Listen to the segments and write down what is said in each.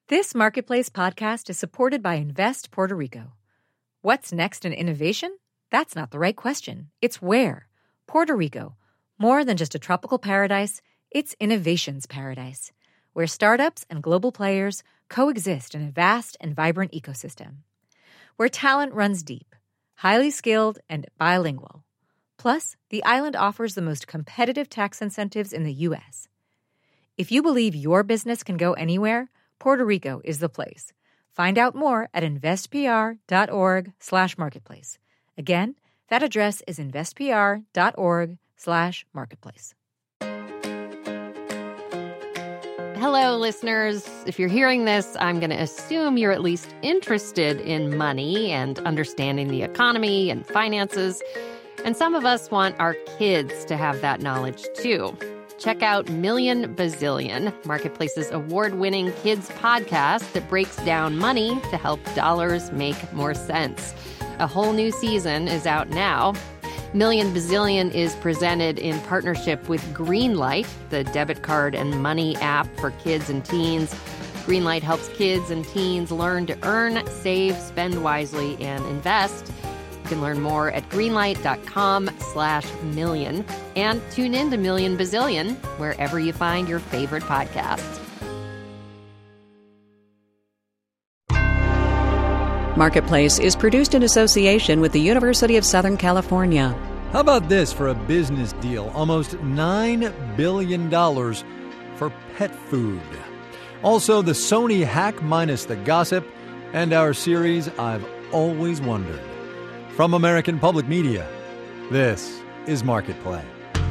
This Marketplace podcast is supported by Invest Puerto Rico. What's next in innovation? That's not the right question. It's where. Puerto Rico. More than just a tropical paradise, it's innovation's paradise, where startups and global players coexist in a vast and vibrant ecosystem. Where talent runs deep, highly skilled, and bilingual. Plus, the island offers the most competitive tax incentives in the U.S. If you believe your business can go anywhere, Puerto Rico is the place. Find out more at investpr.org/marketplace. Again, that address is investpr.org/marketplace. Hello, listeners. If you're hearing this, I'm going to assume you're at least interested in money and understanding the economy and finances. And some of us want our kids to have that knowledge, too. Check out Million Bazillion, Marketplace's award-winning kids podcast that breaks down money to help dollars make more sense. A whole new season is out now. Million Bazillion is presented in partnership with Greenlight, the debit card and money app for kids and teens. Greenlight helps kids and teens learn to earn, save, spend wisely, and invest. You can learn more at greenlight.com/million and tune in to Million Bazillion wherever you find your favorite podcasts. Marketplace is produced in association with the University of Southern California. How about this for a business deal? Almost $9 billion for pet food. Also, the Sony hack minus the gossip, and our series, I've Always Wondered. From American Public Media, this is Marketplace.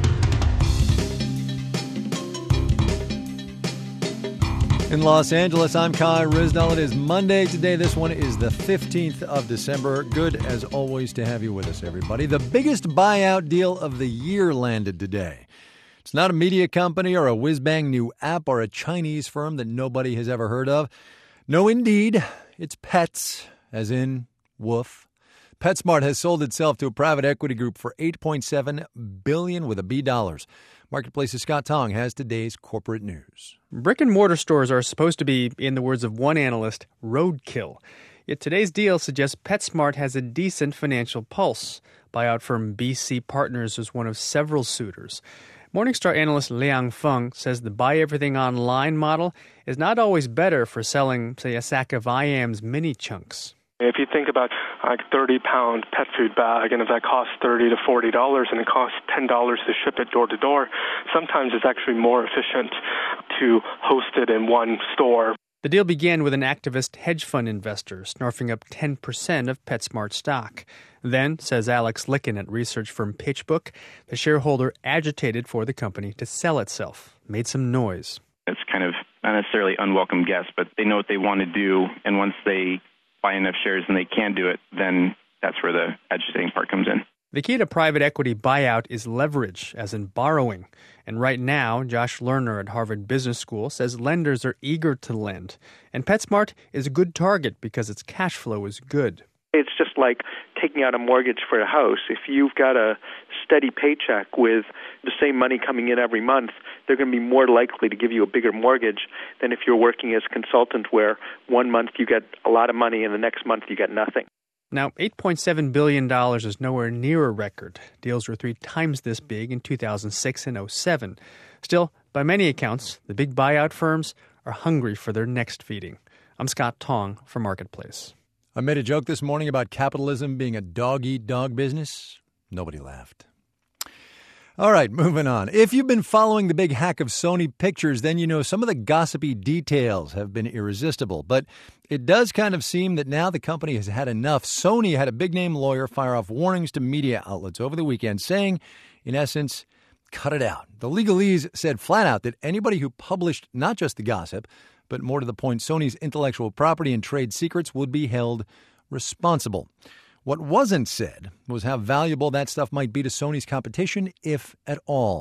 In Los Angeles, I'm Kai Ryssdal. It is Monday today. This one is the 15th of December. Good, as always, to have you with us, everybody. The biggest buyout deal of the year landed today. It's not a media company or a whiz-bang new app or a Chinese firm that nobody has ever heard of. No, indeed, it's Pets, as in woof. PetSmart has sold itself to a private equity group for $8.7 billion with a B dollars. Marketplace's Scott Tong has today's corporate news. Brick-and-mortar stores are supposed to be, in the words of one analyst, roadkill. Yet today's deal suggests PetSmart has a decent financial pulse. Buyout firm BC Partners is one of several suitors. Morningstar analyst Liang Feng says the buy-everything-online model is not always better for selling, say, a sack of IAM's mini chunks. If you think about like a 30-pound pet food bag, and if that costs $30 to $40 and it costs $10 to ship it door to door, sometimes it's actually more efficient to host it in one store. The deal began with an activist hedge fund investor snarfing up 10% of PetSmart stock. Then, says Alex Licken at research firm PitchBook, the shareholder agitated for the company to sell itself, made some noise. It's kind of not necessarily unwelcome guests, but they know what they want to do, and once they buy enough shares and they can do it, then that's where the agitating part comes in. The key to private equity buyout is leverage, as in borrowing. And right now, Josh Lerner at Harvard Business School says lenders are eager to lend. And PetSmart is a good target because its cash flow is good. It's just like taking out a mortgage for a house. If you've got a steady paycheck with the same money coming in every month, they're going to be more likely to give you a bigger mortgage than if you're working as a consultant where one month you get a lot of money and the next month you get nothing. Now, $8.7 billion is nowhere near a record. Deals were 3 times this big in 2006 and 2007. Still, by many accounts, the big buyout firms are hungry for their next feeding. I'm Scott Tong for Marketplace. I made a joke this morning about capitalism being a dog-eat-dog business. Nobody laughed. All right, moving on. If you've been following the big hack of Sony Pictures, then you know some of the gossipy details have been irresistible. But it does kind of seem that now the company has had enough. Sony had a big-name lawyer fire off warnings to media outlets over the weekend, saying, in essence, cut it out. The legalese said flat out that anybody who published not just the gossip, but more to the point, Sony's intellectual property and trade secrets would be held responsible. What wasn't said was how valuable that stuff might be to Sony's competition, if at all.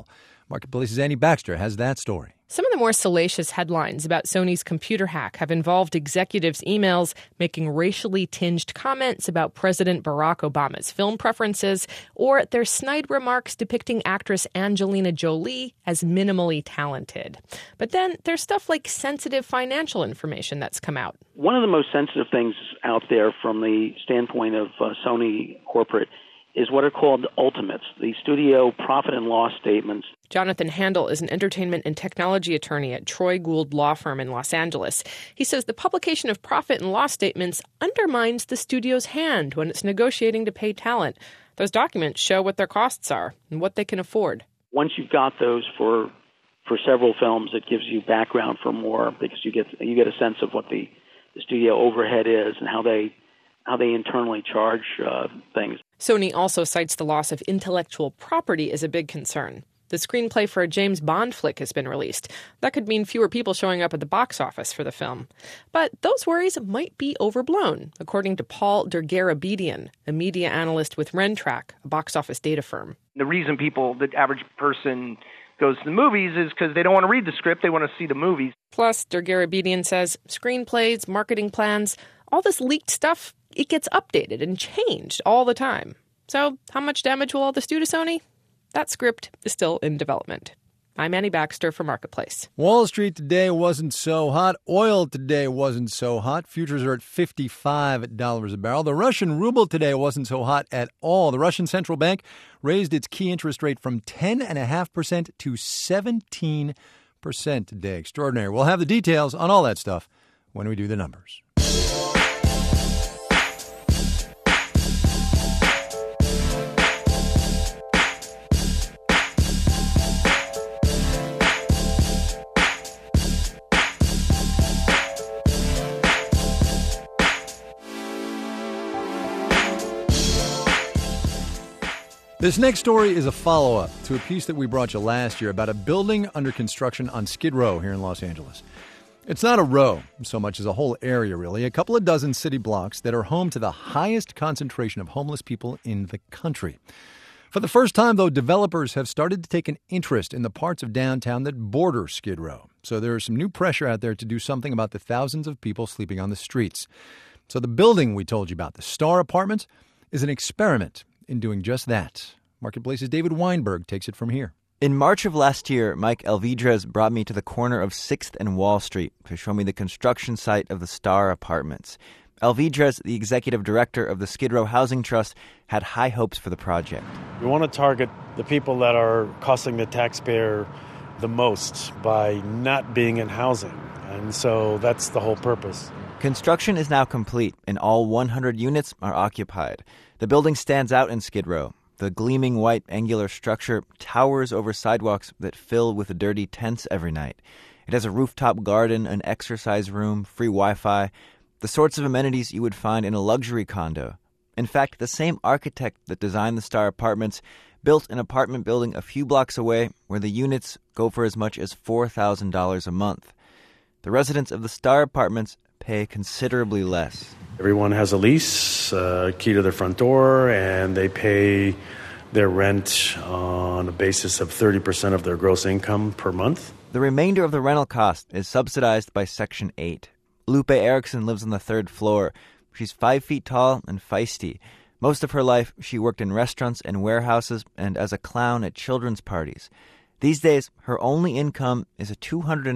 Marketplace's Annie Baxter has that story. Some of the more salacious headlines about Sony's computer hack have involved executives' emails making racially tinged comments about President Barack Obama's film preferences, or their snide remarks depicting actress Angelina Jolie as minimally talented. But then there's stuff like sensitive financial information that's come out. One of the most sensitive things out there from the standpoint of Sony corporate is what are called ultimates, the studio profit and loss statements. Jonathan Handel is an entertainment and technology attorney at Troy Gould Law Firm in Los Angeles. He says the publication of profit and loss statements undermines the studio's hand when it's negotiating to pay talent. Those documents show what their costs are and what they can afford. Once you've got those for several films, it gives you background for more because you get a sense of what the studio overhead is and how they internally charge things. Sony also cites the loss of intellectual property as a big concern. The screenplay for a James Bond flick has been released. That could mean fewer people showing up at the box office for the film. But those worries might be overblown, according to Paul Dergarabedian, a media analyst with Rentrack, a box office data firm. The reason the average person goes to the movies is because they don't want to read the script, they want to see the movies. Plus, Dergarabedian says screenplays, marketing plans, all this leaked stuff, it gets updated and changed all the time. So how much damage will all this do to Sony? That script is still in development. I'm Annie Baxter for Marketplace. Wall Street today wasn't so hot. Oil today wasn't so hot. Futures are at $55 a barrel. The Russian ruble today wasn't so hot at all. The Russian central bank raised its key interest rate from 10.5% to 17% today. Extraordinary. We'll have the details on all that stuff when we do the numbers. This next story is a follow-up to a piece that we brought you last year about a building under construction on Skid Row here in Los Angeles. It's not a row so much as a whole area, really, a couple of dozen city blocks that are home to the highest concentration of homeless people in the country. For the first time, though, developers have started to take an interest in the parts of downtown that border Skid Row. So there is some new pressure out there to do something about the thousands of people sleeping on the streets. So the building we told you about, the Star Apartments, is an experiment in doing just that. Marketplace's David Weinberg takes it from here. In March of last year, Mike Elvidres brought me to the corner of 6th and Wall Street to show me the construction site of the Star Apartments. Elvidres, the executive director of the Skid Row Housing Trust, had high hopes for the project. We want to target the people that are costing the taxpayer the most by not being in housing. And so that's the whole purpose. Construction is now complete, and all 100 units are occupied. The building stands out in Skid Row. The gleaming white angular structure towers over sidewalks that fill with dirty tents every night. It has a rooftop garden, an exercise room, free Wi-Fi, the sorts of amenities you would find in a luxury condo. In fact, the same architect that designed the Star Apartments built an apartment building a few blocks away where the units go for as much as $4,000 a month. The residents of the Star Apartments pay considerably less. Everyone has a lease, key to their front door, and they pay their rent on a basis of 30% of their gross income per month. The remainder of the rental cost is subsidized by Section 8. Lupe Erickson lives on the 3rd floor. She's 5 feet tall and feisty. Most of her life, she worked in restaurants and warehouses and as a clown at children's parties. These days, her only income is a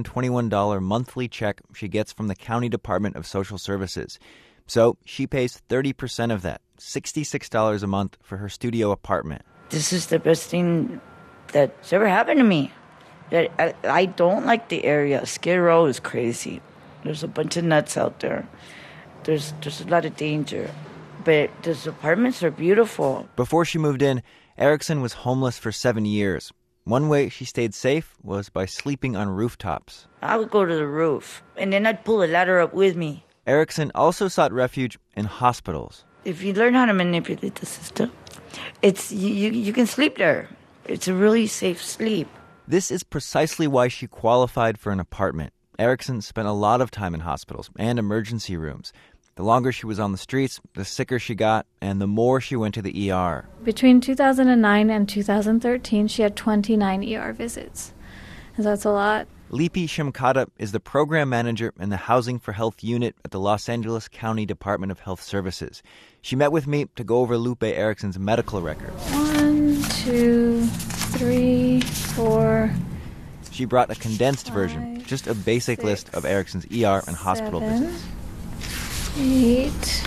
$221 monthly check she gets from the County Department of Social Services. So she pays 30% of that, $66 a month, for her studio apartment. This is the best thing that's ever happened to me. I don't like the area. Skid Row is crazy. There's a bunch of nuts out there. There's a lot of danger. But these apartments are beautiful. Before she moved in, Erickson was homeless for 7 years. One way she stayed safe was by sleeping on rooftops. I would go to the roof, and then I'd pull a ladder up with me. Erickson also sought refuge in hospitals. If you learn how to manipulate the system, it's you can sleep there. It's a really safe sleep. This is precisely why she qualified for an apartment. Erickson spent a lot of time in hospitals and emergency rooms. The longer she was on the streets, the sicker she got, and the more she went to the ER. Between 2009 and 2013, she had 29 ER visits. And that's a lot. Lipi Shimkata is the program manager in the Housing for Health unit at the Los Angeles County Department of Health Services. She met with me to go over Lupe Erickson's medical records. 1, 2, 3, 4. She brought a condensed version, just a basic list of Erickson's ER and hospital visits. 8,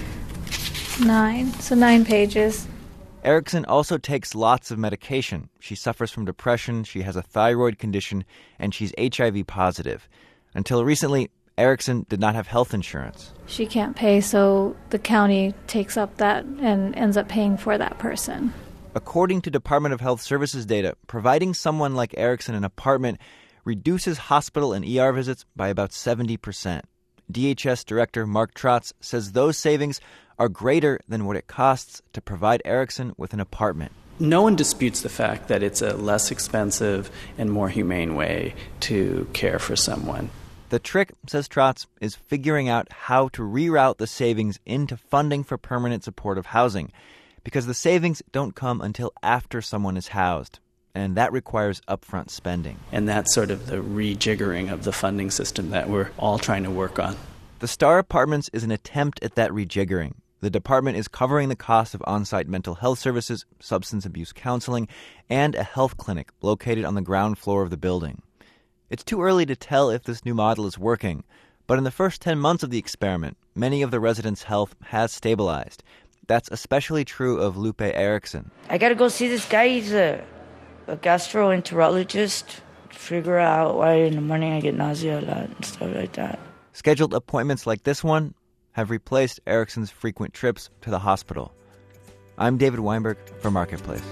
9. So 9 pages. Erickson also takes lots of medication. She suffers from depression, she has a thyroid condition, and she's HIV positive. Until recently, Erickson did not have health insurance. She can't pay, so the county takes up that and ends up paying for that person. According to Department of Health Services data, providing someone like Erickson an apartment reduces hospital and ER visits by about 70%. DHS Director Mark Trotz says those savings are greater than what it costs to provide Erickson with an apartment. No one disputes the fact that it's a less expensive and more humane way to care for someone. The trick, says Trotz, is figuring out how to reroute the savings into funding for permanent supportive housing, because the savings don't come until after someone is housed, and that requires upfront spending. And that's sort of the rejiggering of the funding system that we're all trying to work on. The Star Apartments is an attempt at that rejiggering. The department is covering the cost of on-site mental health services, substance abuse counseling, and a health clinic located on the ground floor of the building. It's too early to tell if this new model is working, but in the first 10 months of the experiment, many of the residents' health has stabilized. That's especially true of Lupe Erickson. I got to go see this guy. He's a gastroenterologist. Figure out why in the morning I get nausea a lot and stuff like that. Scheduled appointments like this one have replaced Erickson's frequent trips to the hospital. I'm David Weinberg for Marketplace.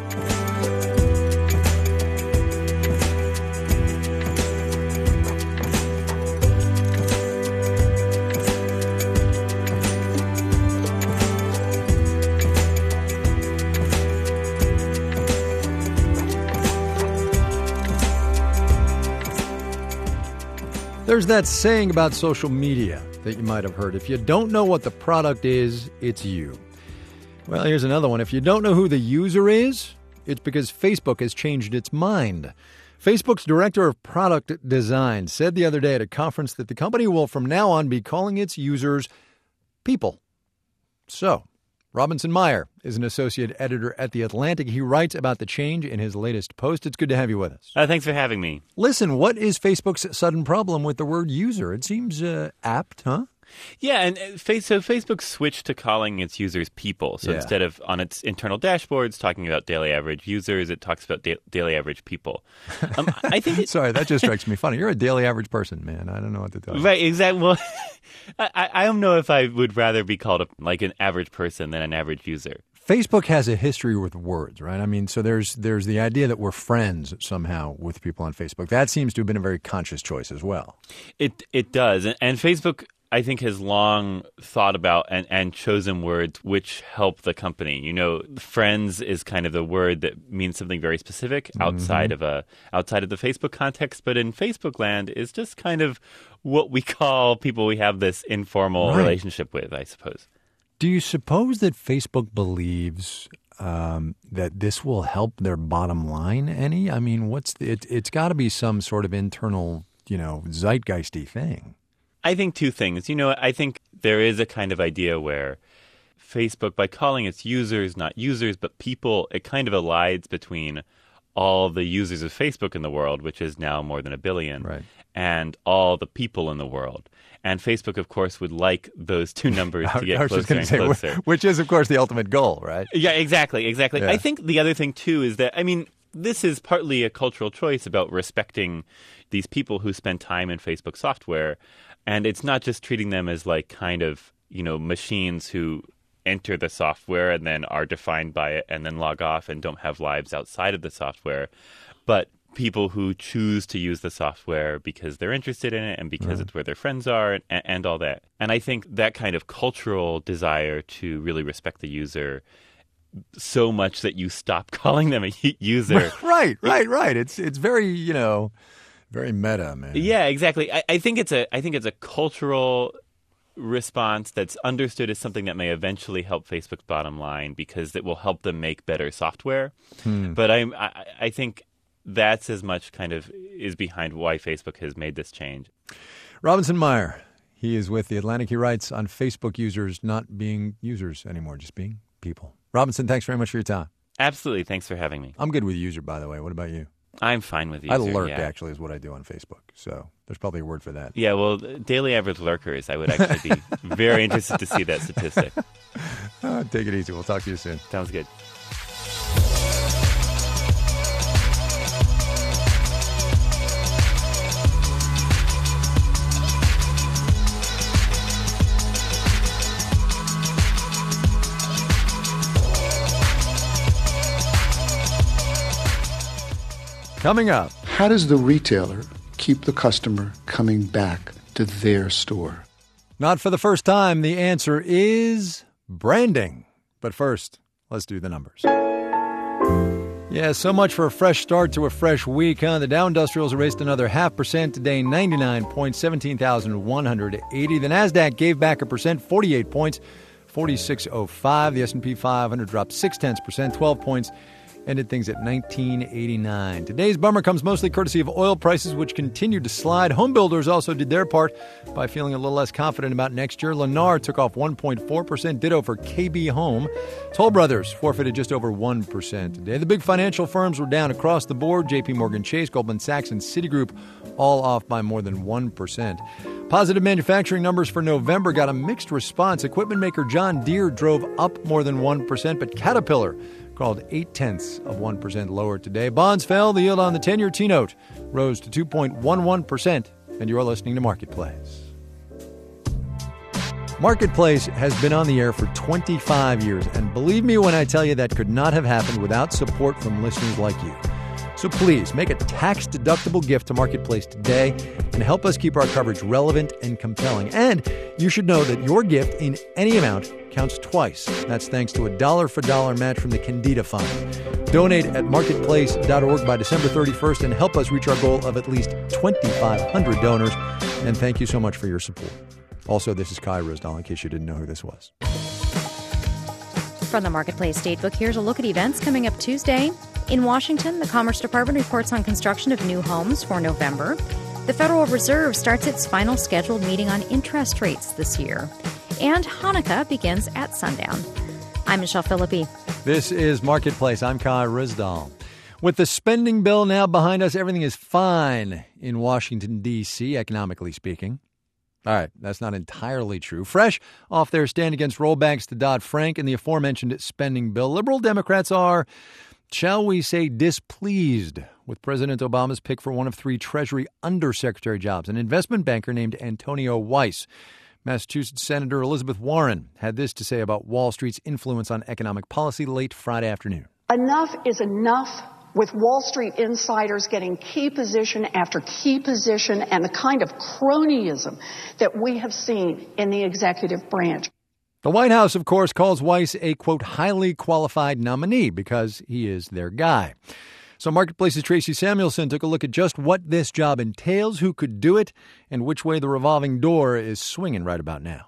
There's that saying about social media that you might have heard. If you don't know what the product is, it's you. Well, here's another one. If you don't know who the user is, it's because Facebook has changed its mind. Facebook's director of product design said the other day at a conference that the company will from now on be calling its users people. So, Robinson Meyer is an associate editor at The Atlantic. He writes about the change in his latest post. It's good to have you with us. Thanks for having me. Listen, what is Facebook's sudden problem with the word user? It seems apt, huh? Yeah, and so Facebook switched to calling its users people. So instead of on its internal dashboards talking about daily average users, it talks about daily average people. I think Sorry, that just strikes me funny. You're a daily average person, man. I don't know what to tell you. Right, exactly. Well, I don't know if I would rather be called like an average person than an average user. Facebook has a history with words, right? I mean, so there's the idea that we're friends somehow with people on Facebook. That seems to have been a very conscious choice as well. It does. And Facebook, I think, has long thought about and chosen words which help the company. You know, friends is kind of the word that means something very specific outside of the Facebook context, but in Facebook land is just kind of what we call people we have this informal relationship with, I suppose. Do you suppose that Facebook believes that this will help their bottom line any? I mean, it's got to be some sort of internal, zeitgeisty thing. I think two things. I think there is a kind of idea where Facebook, by calling its users not users but people, it kind of elides between all the users of Facebook in the world, which is now more than 1 billion, and all the people in the world. And Facebook, of course, would like those two numbers to get closer and closer. Which is, of course, the ultimate goal, right? Yeah, exactly. Yeah. I think the other thing, too, is that, this is partly a cultural choice about respecting these people who spend time in Facebook software. And it's not just treating them as like kind of, machines who enter the software and then are defined by it and then log off and don't have lives outside of the software, but people who choose to use the software because they're interested in it and because it's where their friends are and all that. And I think that kind of cultural desire to really respect the user so much that you stop calling them a user. Right. It's very, very meta, man. Yeah, exactly. I think it's a cultural response that's understood as something that may eventually help Facebook's bottom line because it will help them make better software. But I think that's as much kind of is behind why Facebook has made this change. Robinson Meyer, he is with The Atlantic. He writes on Facebook users not being users anymore, just being people. Robinson, thanks very much for your time. Absolutely. Thanks for having me. I'm good with user, by the way. What about you? I'm fine with user. I lurk, actually, is what I do on Facebook. So there's probably a word for that. Yeah, well, daily average lurkers, I would actually be very interested to see that statistic. Take it easy. We'll talk to you soon. Sounds good. Coming up. How does the retailer keep the customer coming back to their store? Not for the first time, the answer is branding. But first, let's do the numbers. Yeah, so much for a fresh start to a fresh week, huh? The Dow Industrials erased another 0.5% today, 99 points, 17,180. The Nasdaq gave back 1%, 48 points, 46.05. The S&P 500 dropped 0.6%, 12 points. Ended things at 1989. Today's bummer comes mostly courtesy of oil prices, which continued to slide. Home builders also did their part by feeling a little less confident about next year. Lennar took off 1.4%, ditto for KB Home. Toll Brothers forfeited just over 1% today. The big financial firms were down across the board. JP Morgan Chase, Goldman Sachs, and Citigroup all off by more than 1%. Positive manufacturing numbers for November got a mixed response. Equipment maker John Deere drove up more than 1%, but Caterpillar crawled 0.8% lower today. Bonds fell. The yield on the 10-year T-note rose to 2.11%. And you're listening to Marketplace. Marketplace has been on the air for 25 years. And believe me when I tell you that could not have happened without support from listeners like you. So please make a tax-deductible gift to Marketplace today and help us keep our coverage relevant and compelling. And you should know that your gift in any amount counts twice. That's thanks to a dollar-for-dollar match from the Candida Fund. Donate at marketplace.org by December 31st and help us reach our goal of at least 2,500 donors. And thank you so much for your support. Also, this is Kai Ryssdal, in case you didn't know who this was. From the Marketplace Datebook, here's a look at events coming up Tuesday. In Washington, the Commerce Department reports on construction of new homes for November. The Federal Reserve starts its final scheduled meeting on interest rates this year. And Hanukkah begins at sundown. I'm Michelle Philippi. This is Marketplace. I'm Kai Ryssdal. With the spending bill now behind us, everything is fine in Washington, D.C., economically speaking. All right, that's not entirely true. Fresh off their stand against rollbacks to Dodd-Frank and the aforementioned spending bill, liberal Democrats are, shall we say, displeased with President Obama's pick for one of 3 Treasury undersecretary jobs, an investment banker named Antonio Weiss. Massachusetts Senator Elizabeth Warren had this to say about Wall Street's influence on economic policy late Friday afternoon. Enough is enough with Wall Street insiders getting key position after key position and the kind of cronyism that we have seen in the executive branch. The White House, of course, calls Weiss a, quote, highly qualified nominee because he is their guy. So Marketplace's Tracy Samuelson took a look at just what this job entails, who could do it, and which way the revolving door is swinging right about now.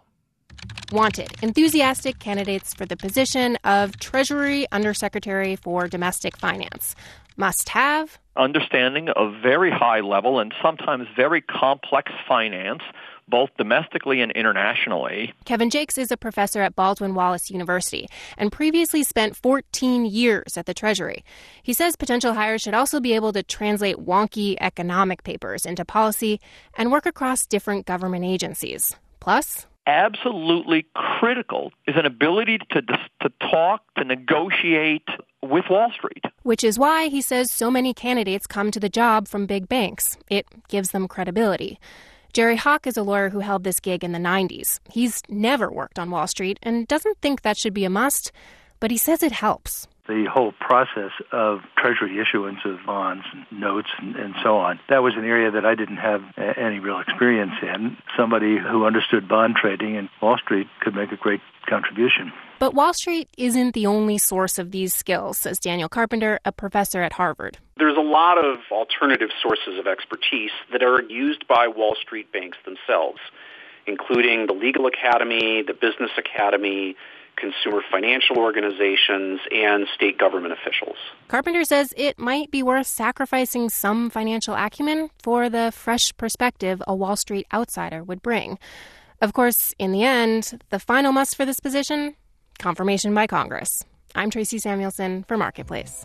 Wanted enthusiastic candidates for the position of Treasury Undersecretary for Domestic Finance. Must have understanding of very high level and sometimes very complex finance, both domestically and internationally. Kevin Jakes is a professor at Baldwin Wallace University and previously spent 14 years at the Treasury. He says potential hires should also be able to translate wonky economic papers into policy and work across different government agencies. Plus, absolutely critical is an ability to talk, to negotiate with Wall Street. Which is why he says so many candidates come to the job from big banks. It gives them credibility. Jerry Hawk is a lawyer who held this gig in the 90s. He's never worked on Wall Street and doesn't think that should be a must, but he says it helps. The whole process of Treasury issuance of bonds, notes, and so on, that was an area that I didn't have any real experience in. Somebody who understood bond trading and Wall Street could make a great contribution. But Wall Street isn't the only source of these skills, says Daniel Carpenter, a professor at Harvard. There's a lot of alternative sources of expertise that are used by Wall Street banks themselves. including the Legal Academy, the Business Academy, consumer financial organizations, and state government officials. Carpenter says it might be worth sacrificing some financial acumen for the fresh perspective a Wall Street outsider would bring. Of course, in the end, the final must for this position, confirmation by Congress. I'm Tracy Samuelson for Marketplace.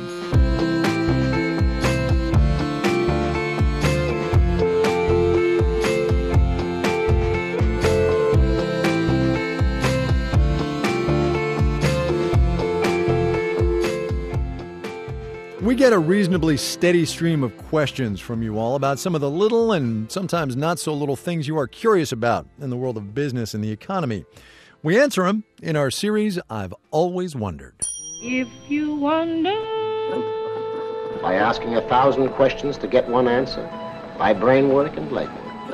We get a reasonably steady stream of questions from you all about some of the little and sometimes not so little things you are curious about in the world of business and the economy. We answer them in our series, I've Always Wondered. If you wonder... By asking 1,000 questions to get one answer. By brain work and labor.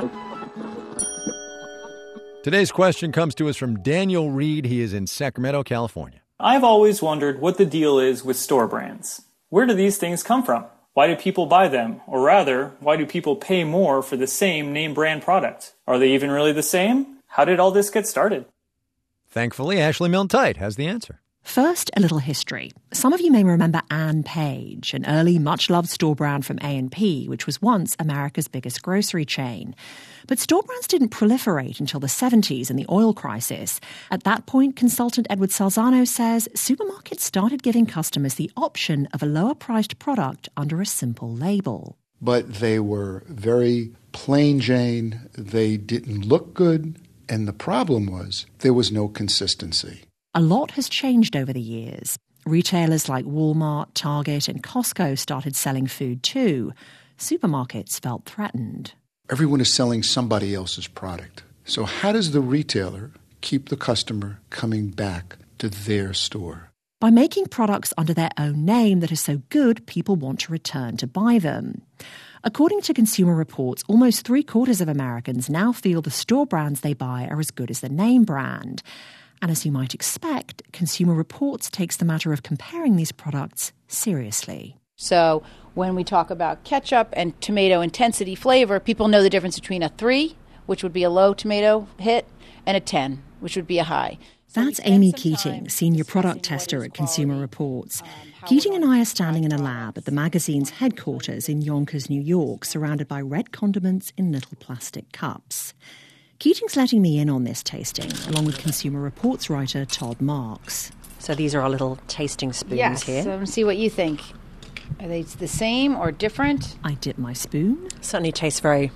Today's question comes to us from Daniel Reed. He is in Sacramento, California. I've always wondered what the deal is with store brands. Where do these things come from? Why do people buy them? Or rather, why do people pay more for the same name brand product? Are they even really the same? How did all this get started? Thankfully, Ashley Milne-Tyte has the answer. First, a little history. Some of you may remember Ann Page, an early, much-loved store brand from A&P, which was once America's biggest grocery chain. But store brands didn't proliferate until the 70s and the oil crisis. At that point, consultant Edward Salzano says supermarkets started giving customers the option of a lower-priced product under a simple label. But they were very plain Jane. They didn't look good. And the problem was there was no consistency. A lot has changed over the years. Retailers like Walmart, Target, and Costco started selling food too. Supermarkets felt threatened. Everyone is selling somebody else's product. So how does the retailer keep the customer coming back to their store? By making products under their own name that are so good, people want to return to buy them. According to Consumer Reports, almost 3/4 of Americans now feel the store brands they buy are as good as the name brand. And as you might expect, Consumer Reports takes the matter of comparing these products seriously. So when we talk about ketchup and tomato intensity flavor, people know the difference between a 3, which would be a low tomato hit, and a 10, which would be a high. That's Amy Keating, senior product tester at Consumer Reports. Keating and I are standing in a lab at the magazine's headquarters in Yonkers, New York, surrounded by red condiments in little plastic cups. Keating's letting me in on this tasting, along with Consumer Reports writer Todd Marks. So these are our little tasting spoons here. Yes, so see what you think. Are they the same or different? I dip my spoon. Certainly tastes very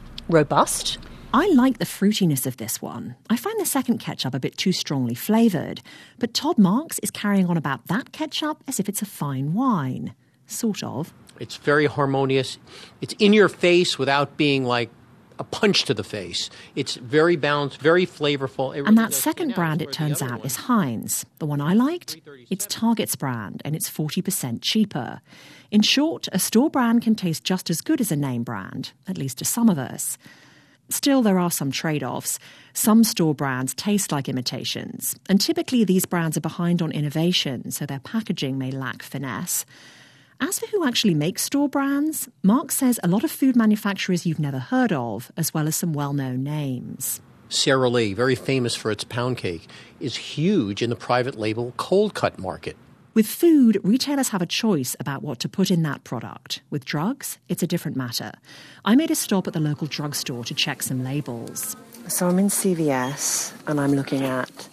robust. I like the fruitiness of this one. I find the second ketchup a bit too strongly flavoured, but Todd Marks is carrying on about that ketchup as if it's a fine wine. Sort of. It's very harmonious. It's in your face without being like a punch to the face. It's very balanced, very flavorful. And that second brand, it turns out, is Heinz. The one I liked? It's Target's brand, and it's 40% cheaper. In short, a store brand can taste just as good as a name brand, at least to some of us. Still, there are some trade-offs. Some store brands taste like imitations, and typically these brands are behind on innovation, so their packaging may lack finesse. As for who actually makes store brands, Mark says a lot of food manufacturers you've never heard of, as well as some well-known names. Sara Lee, very famous for its pound cake, is huge in the private label cold cut market. With food, retailers have a choice about what to put in that product. With drugs, it's a different matter. I made a stop at the local drugstore to check some labels. So I'm in CVS, and I'm looking at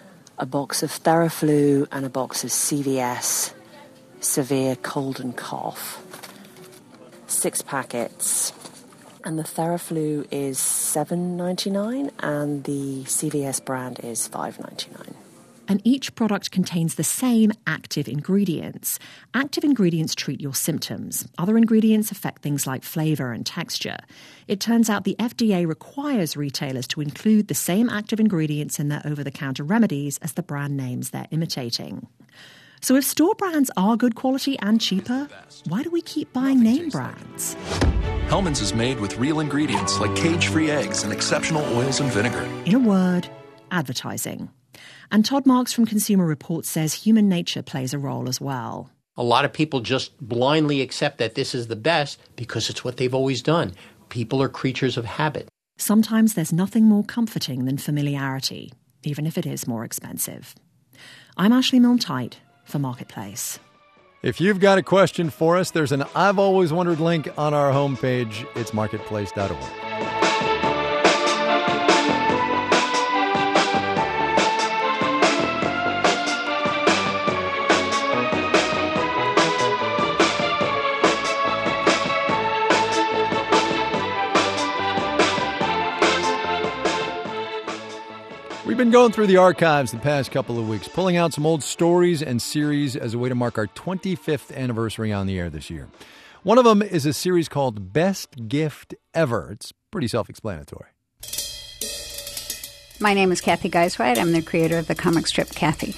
a box of Theraflu and a box of CVS Severe Cold and Cough. 6 packets. And the Theraflu is $7.99 and the CVS brand is $5.99. And each product contains the same active ingredients. Active ingredients treat your symptoms. Other ingredients affect things like flavor and texture. It turns out the FDA requires retailers to include the same active ingredients in their over-the-counter remedies as the brand names they're imitating. So if store brands are good quality and cheaper, why do we keep buying name brands? Hellmann's is made with real ingredients like cage-free eggs and exceptional oils and vinegar. In a word, advertising. And Todd Marks from Consumer Reports says human nature plays a role as well. A lot of people just blindly accept that this is the best because it's what they've always done. People are creatures of habit. Sometimes there's nothing more comforting than familiarity, even if it is more expensive. I'm Ashley Milne-Tyte for Marketplace. If you've got a question for us, there's an I've Always Wondered link on our homepage. It's marketplace.org. We've been going through the archives the past couple of weeks, pulling out some old stories and series as a way to mark our 25th anniversary on the air this year. One of them is a series called Best Gift Ever. It's pretty self-explanatory. My name is Kathy Geisweit. I'm the creator of the comic strip Kathy.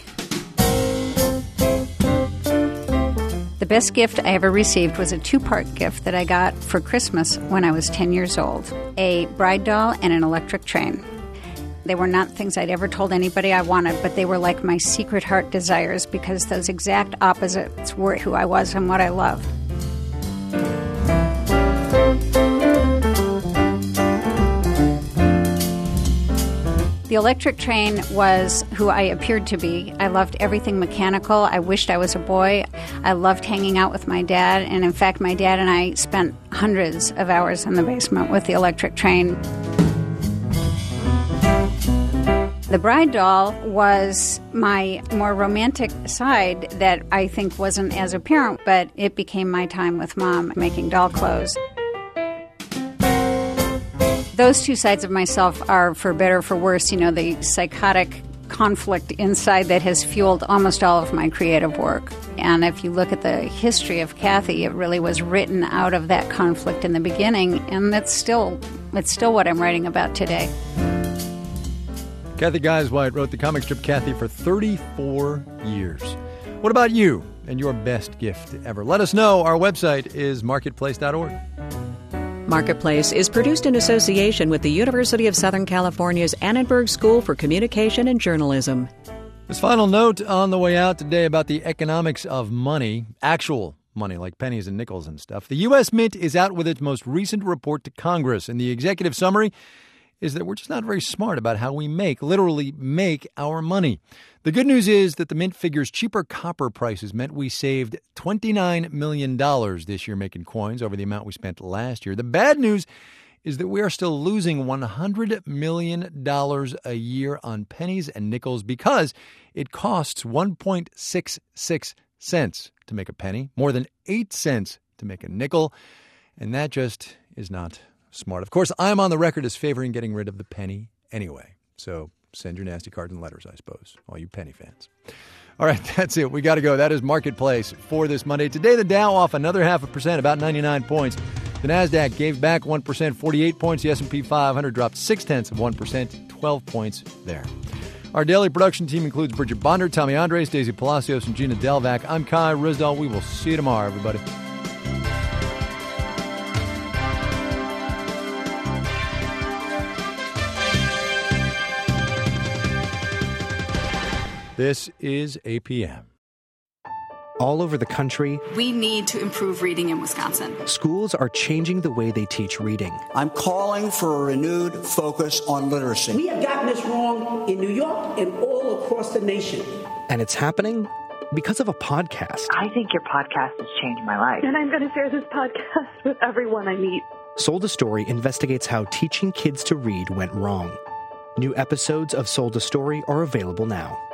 The best gift I ever received was a 2-part gift that I got for Christmas when I was 10 years old. A bride doll and an electric train. They were not things I'd ever told anybody I wanted, but they were like my secret heart desires because those exact opposites were who I was and what I loved. The electric train was who I appeared to be. I loved everything mechanical. I wished I was a boy. I loved hanging out with my dad. And in fact, my dad and I spent hundreds of hours in the basement with the electric train. The bride doll was my more romantic side that I think wasn't as apparent, but it became my time with Mom making doll clothes. Those two sides of myself are, for better or for worse, the psychotic conflict inside that has fueled almost all of my creative work. And if you look at the history of Kathy, it really was written out of that conflict in the beginning, and it's still what I'm writing about today. Kathy Geisweit wrote the comic strip Kathy for 34 years. What about you and your best gift ever? Let us know. Our website is marketplace.org. Marketplace is produced in association with the University of Southern California's Annenberg School for Communication and Journalism. This final note on the way out today about the economics of money, actual money like pennies and nickels and stuff. The U.S. Mint is out with its most recent report to Congress, and the executive summary is that we're just not very smart about how we literally make our money. The good news is that the Mint figures cheaper copper prices meant we saved $29 million this year making coins over the amount we spent last year. The bad news is that we are still losing $100 million a year on pennies and nickels because it costs 1.66 cents to make a penny, more than 8 cents to make a nickel, and that just is not smart. Of course, I'm on the record as favoring getting rid of the penny anyway. So send your nasty cards and letters, I suppose, all you penny fans. All right, that's it. We got to go. That is Marketplace for this Monday. Today, the Dow off another 0.5%, about 99 points. The NASDAQ gave back 1%, 48 points. The S&P 500 dropped 0.6%, 12 points there. Our daily production team includes Bridget Bonder, Tommy Andres, Daisy Palacios, and Gina Delvac. I'm Kai Rizdal. We will see you tomorrow, everybody. This is APM. All over the country, we need to improve reading in Wisconsin. Schools are changing the way they teach reading. I'm calling for a renewed focus on literacy. We have gotten this wrong in New York and all across the nation. And it's happening because of a podcast. I think your podcast has changed my life. And I'm going to share this podcast with everyone I meet. Sold a Story investigates how teaching kids to read went wrong. New episodes of Sold a Story are available now.